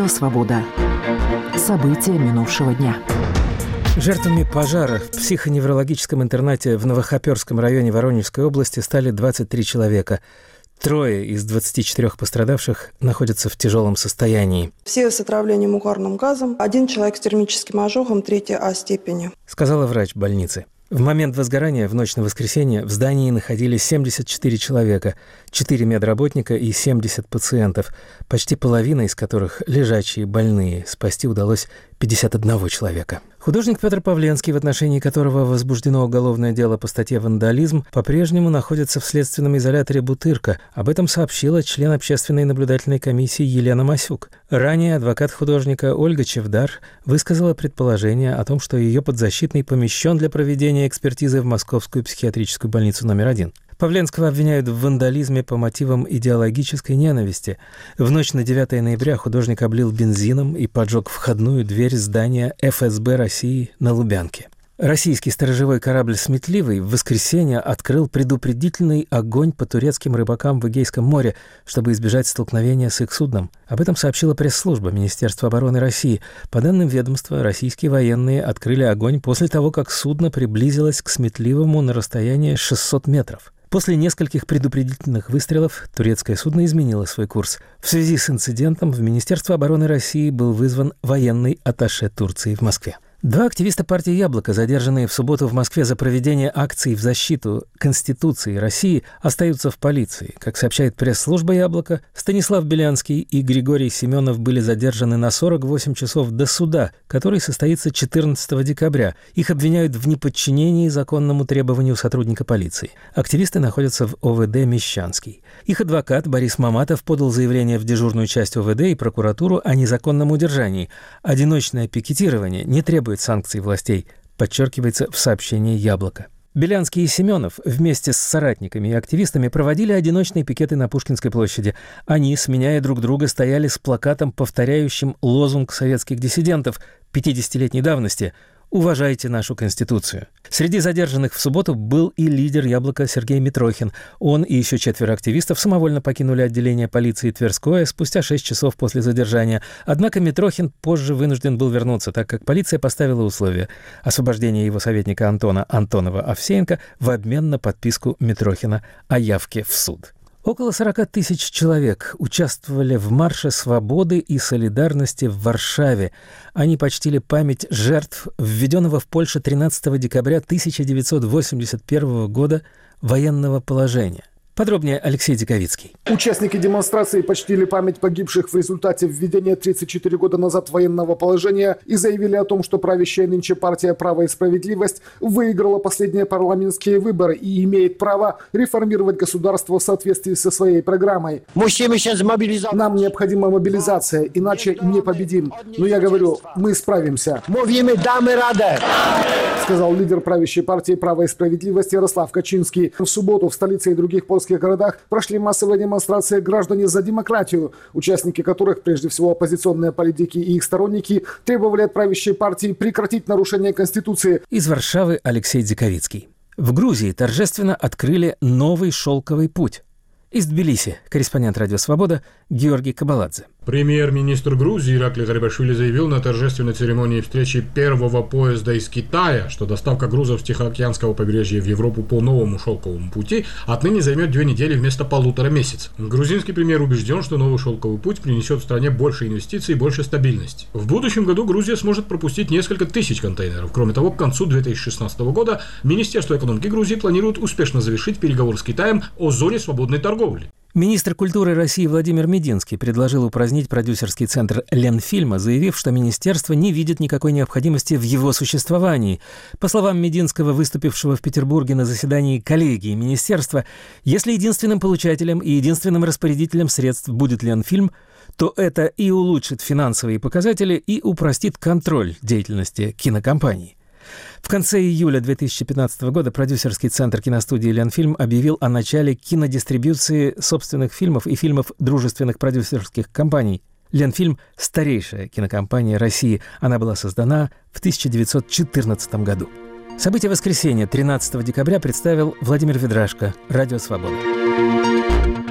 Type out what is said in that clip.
Радио «Свобода». События минувшего дня. Жертвами пожара в психоневрологическом интернате в Новохоперском районе Воронежской области стали 23 человека. 3 из 24 пострадавших находятся в тяжелом состоянии. Все с отравлением угарным газом, 1 человек с термическим ожогом 3 А степени, сказала врач больницы. В момент возгорания в ночь на воскресенье в здании находились 74 человека, 4 медработника и 70 пациентов, почти половина из которых лежачие, больные. Спасти удалось 51 человека. Художник Петр Павленский, в отношении которого возбуждено уголовное дело по статье «Вандализм», по-прежнему находится в следственном изоляторе «Бутырка». Об этом сообщила член общественной наблюдательной комиссии Елена Масюк. Ранее адвокат художника Ольга Чевдар высказала предположение о том, что ее подзащитный помещен для проведения экспертизы в Московскую психиатрическую больницу номер 1. Павленского обвиняют в вандализме по мотивам идеологической ненависти. В ночь на 9 ноября художник облил бензином и поджег входную дверь здания ФСБ России на Лубянке. Российский сторожевой корабль «Сметливый» в воскресенье открыл предупредительный огонь по турецким рыбакам в Эгейском море, чтобы избежать столкновения с их судном.Об этом сообщила пресс-служба Министерства обороны России. По данным ведомства, российские военные открыли огонь после того, как судно приблизилось к «Сметливому» на расстояние 600 метров. После нескольких предупредительных выстрелов турецкое судно изменило свой курс. В связи с инцидентом в Министерство обороны России был вызван военный атташе Турции в Москве. 2 активиста партии «Яблоко», задержанные в субботу в Москве за проведение акций в защиту Конституции России, остаются в полиции. Как сообщает пресс-служба «Яблоко», Станислав Белянский и Григорий Семенов были задержаны на 48 часов до суда, который состоится 14 декабря. Их обвиняют в неподчинении законному требованию сотрудника полиции. Активисты находятся в ОВД «Мещанский». Их адвокат Борис Маматов подал заявление в дежурную часть ОВД и прокуратуру о незаконном удержании. Одиночное пикетирование не требует санкций властей, подчеркивается в сообщении «Яблоко». Белянский и Семенов вместе с соратниками и активистами проводили одиночные пикеты на Пушкинской площади. Они, сменяя друг друга, стояли с плакатом, повторяющим лозунг советских диссидентов 50-летней давности «Уважайте нашу Конституцию». Среди задержанных в субботу был и лидер «Яблока» Сергей Митрохин. Он и еще 4 активистов самовольно покинули отделение полиции Тверское спустя 6 часов после задержания. Однако Митрохин позже вынужден был вернуться, так как полиция поставила условие – освобождение его советника Антона Антонова-Овсеенко в обмен на подписку Митрохина о явке в суд. Около 40 тысяч человек участвовали в марше свободы и солидарности в Варшаве. Они почтили память жертв введенного в Польше 13 декабря 1981 года военного положения. Подробнее Алексей Диковицкий. Участники демонстрации почтили память погибших в результате введения 34 года назад военного положения и заявили о том, что правящая нынче партия «Право и справедливость» выиграла последние парламентские выборы и имеет право реформировать государство в соответствии со своей программой. Нам необходима мобилизация, иначе не победим. Но я говорю, мы справимся. Сказал лидер правящей партии «Право и справедливость» Ярослав Качинский. В субботу в столице и других польских городах прошли массовые демонстрации «Граждане за демократию», участники которых, прежде всего оппозиционные политики и их сторонники, требовали от правящей партии прекратить нарушение Конституции. Из Варшавы Алексей Диковицкий. В Грузии торжественно открыли новый шелковый путь. Из Тбилиси корреспондент «Радио Свобода» Георгий Кабаладзе. Премьер-министр Грузии Ираклий Гарибашвили заявил на торжественной церемонии встречи первого поезда из Китая, что доставка грузов с Тихоокеанского побережья в Европу по новому шелковому пути отныне займет 2 недели вместо 1,5 месяца. Грузинский премьер убежден, что новый шелковый путь принесет стране больше инвестиций и больше стабильности. В будущем году Грузия сможет пропустить несколько тысяч контейнеров. Кроме того, к концу 2016 года Министерство экономики Грузии планирует успешно завершить переговоры с Китаем о зоне свободной торговли. Министр культуры России Владимир Мединский предложил упразднить продюсерский центр Ленфильма, заявив, что министерство не видит никакой необходимости в его существовании. По словам Мединского, выступившего в Петербурге на заседании коллегии министерства, если единственным получателем и единственным распорядителем средств будет Ленфильм, то это и улучшит финансовые показатели, и упростит контроль деятельности кинокомпании. В конце июля 2015 года продюсерский центр киностудии «Ленфильм» объявил о начале кинодистрибьюции собственных фильмов и фильмов дружественных продюсерских компаний. «Ленфильм» – старейшая кинокомпания России. Она была создана в 1914 году. События воскресенья 13 декабря представил Владимир Ведрашко, «Радио Свобода».